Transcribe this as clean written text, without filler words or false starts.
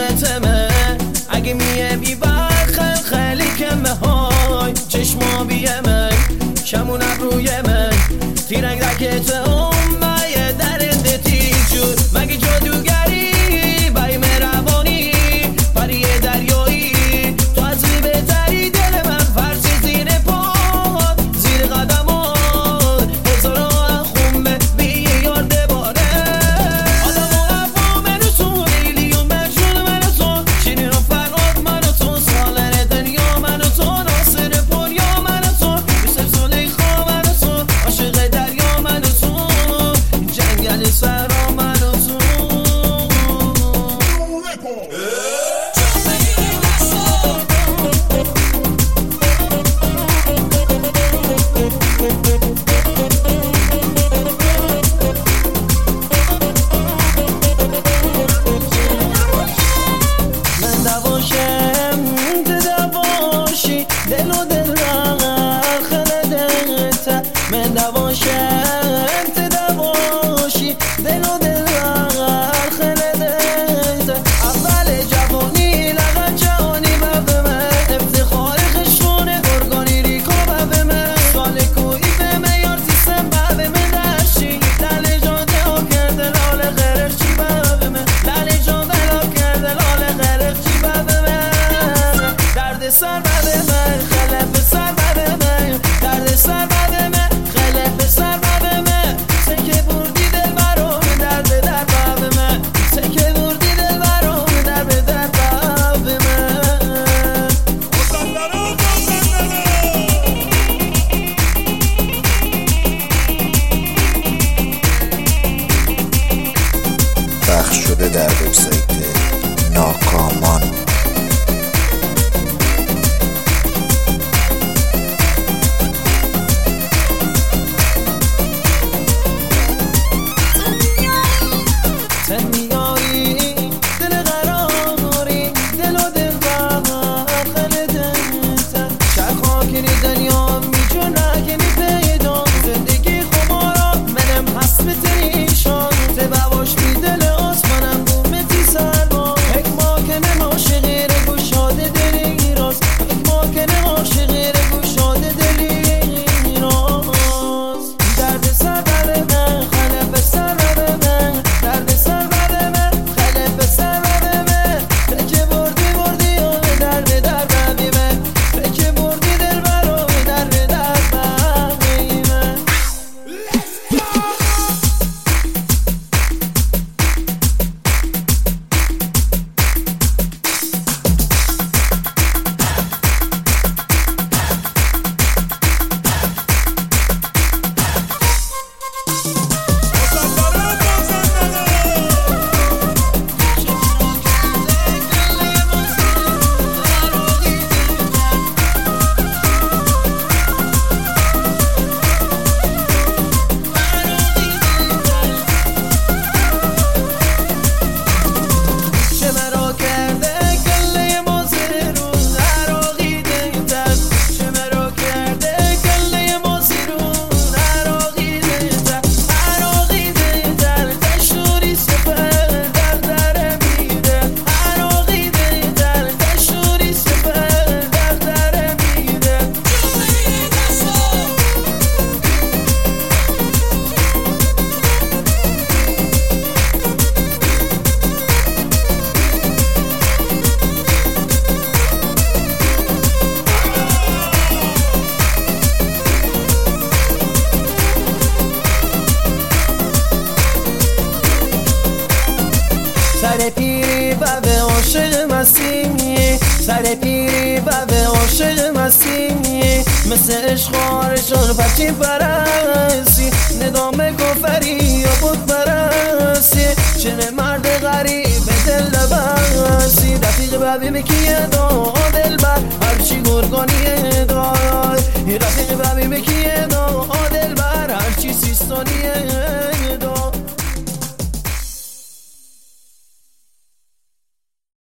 عاشقتمه اگه میه بی بخل خیلی کمه های چشما بیمه کمون ابروی من تیرنگ رکت مایه درنده تیجور مگه جادوگری بای مهربانی پریه دریایی تو از بهتری دل من فرش زیر پاد زیر قدمات هزارا خمه بی یار دباره آدم و افا منو تو لیلی و مجنون منو تو شیرین و فراد منو تو سالن دنیا منو تو ناصر پریا منو تو یوسف زلیخا منو تو عاشق دریا منو تو جنگل سرا منو تو من دواشم تو دواشی دل و دل خلدت من دواشم تو دواشی دل و دل خلدت اول جوانی لغت جهانی ببمه افتخار خشونه گرگانی ریکو ببمه سال کوی بمه یار سیستم ببمه درشی لال جاده ها کرده لال غرق چی ببمه لال جاده ها کرده لال غرق چی ببمه درد سر ببمه خلف سر ببمه درد سر ببمه خلف سر ببمه سکه بردی دل برام در به در ببمه سکه بردی دل برام در به در ببمه پخش شده در وبسایت ناکامان. میاری دل قراری دل و دل خلدت چرخ خاکری دنیا میجونه که پیدا زندگی خمارا منم حسب تریشان تباش بی دل آسمانم بومتی سرما یک ما کنم عاشقی رو گشاده دلی راست یک ما کنم عاشقی رو گشاده دلی راست درد سر بر من خلف سر بر من درد سر بر من خلف سر بر من فکر بردی بردی و در به در ببی من فکر بردی دل برو در به در ببی من چه مرا کرده گله مازی رو عراقیده تر چه مرا کرده گله مازی رو عراقیده تر تشوری سپر در در میده عراقیده تر تشوری سپر در در میده سر پیری و به عاشق مسیمی سر پیری و به عاشق مسیمی مثل اشخارشان بچی پرستی ندام کفری یا بود پرستی چه مرد غریب دل بستی رفیق ببی بکیه دا دل بر هرچی گرگانیه دای رفیق ببی بکیه دا دل بر هرچی سیستانیه